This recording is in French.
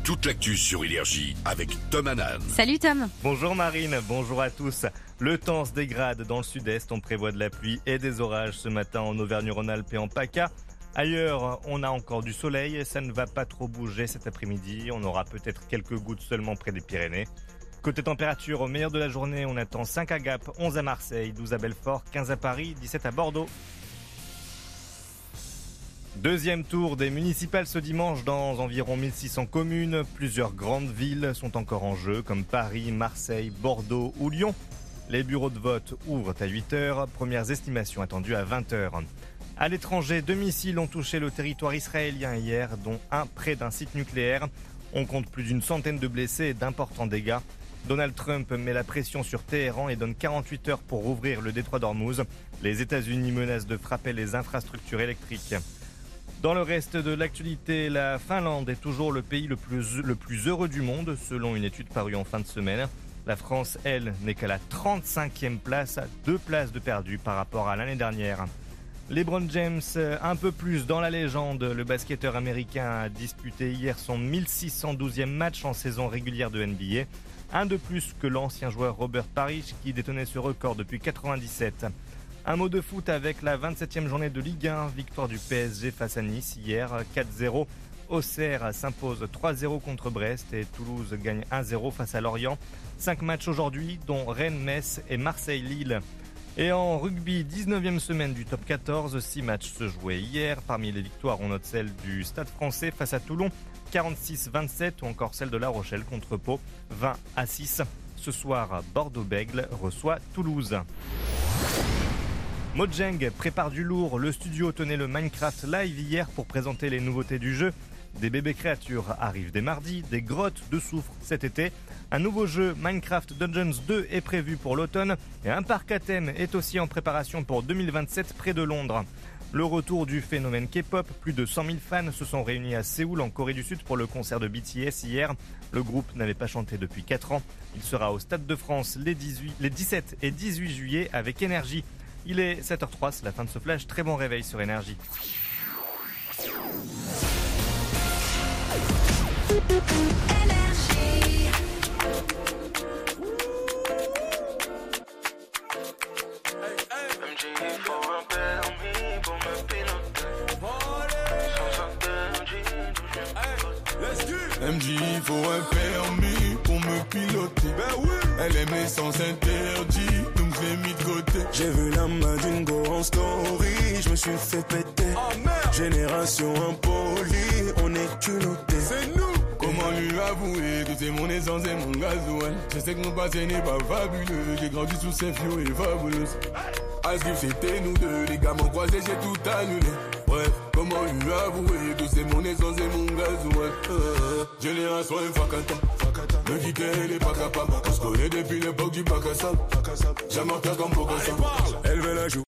toute l'actu sur Énergie avec Tom Hanan. Salut Tom. Bonjour Marine, bonjour à tous. Le temps se dégrade dans le sud-est, on prévoit de la pluie et des orages ce matin en Auvergne-Rhône-Alpes et en PACA. Ailleurs, on a encore du soleil, ça ne va pas trop bouger cet après-midi, on aura peut-être quelques gouttes seulement près des Pyrénées. Côté température, au meilleur de la journée, on attend 5 à Gap, 11 à Marseille, 12 à Belfort, 15 à Paris, 17 à Bordeaux. Deuxième tour des municipales ce dimanche dans environ 1600 communes. Plusieurs grandes villes sont encore en jeu comme Paris, Marseille, Bordeaux ou Lyon. Les bureaux de vote ouvrent à 8h, premières estimations attendues à 20h. À l'étranger, 2 missiles ont touché le territoire israélien hier, dont un près d'un site nucléaire. On compte plus d'une centaine de blessés et d'importants dégâts. Donald Trump met la pression sur Téhéran et donne 48 heures pour rouvrir le détroit d'Ormuz. Les États-Unis menacent de frapper les infrastructures électriques. Dans le reste de l'actualité, la Finlande est toujours le pays le plus heureux du monde, selon une étude parue en fin de semaine. La France, elle, n'est qu'à la 35e place, 2 places de perdu par rapport à l'année dernière. LeBron James, un peu plus dans la légende, le basketteur américain a disputé hier son 1612e match en saison régulière de NBA. Un de plus que l'ancien joueur Robert Parrish qui détenait ce record depuis 1997. Un mot de foot avec la 27e journée de Ligue 1, victoire du PSG face à Nice hier, 4-0. Auxerre s'impose 3-0 contre Brest et Toulouse gagne 1-0 face à Lorient. 5 matchs aujourd'hui, dont Rennes, Metz et Marseille-Lille. Et en rugby, 19e semaine du top 14, 6 matchs se jouaient hier. Parmi les victoires, on note celle du Stade français face à Toulon, 46-27, ou encore celle de La Rochelle contre Pau, 20-6. Ce soir, Bordeaux-Bègles reçoit Toulouse. Mojang prépare du lourd, le studio tenait le Minecraft Live hier pour présenter les nouveautés du jeu. Des bébés créatures arrivent dès mardi, des grottes de soufre cet été. Un nouveau jeu, Minecraft Dungeons 2, est prévu pour l'automne et un parc à thème est aussi en préparation pour 2027 près de Londres. Le retour du phénomène K-pop, plus de 100 000 fans se sont réunis à Séoul en Corée du Sud pour le concert de BTS hier. Le groupe n'avait pas chanté depuis 4 ans. Il sera au Stade de France les 17 et 18 juillet avec Énergie. Il est 7h03, c'est la fin de ce flash. Très bon réveil sur Énergie. MJ, il faut un permis pour me piloter. Ben oui. Elle aime l'essence interdit, donc je l'ai mis de côté. J'ai vu la main d'une go en story, je me suis fait péter. Oh merde. Génération impolie, on est culotté. C'est nous. Comment lui avouer que c'est mon essence et mon gasoil. Je sais que mon passé n'est pas fabuleux, j'ai grandi sous ces flots et fabuleuses. Asgif c'était nous deux, les gars m'ont croisé, j'ai tout annulé. Bref, comment lui avouer que c'est mon essence et mon gasoil. Génération infacata, me dit qu'elle est pas capable. On se connaît depuis l'époque du bac à sable. Jamais en faire comme Bocassa. Elle veut la jouer.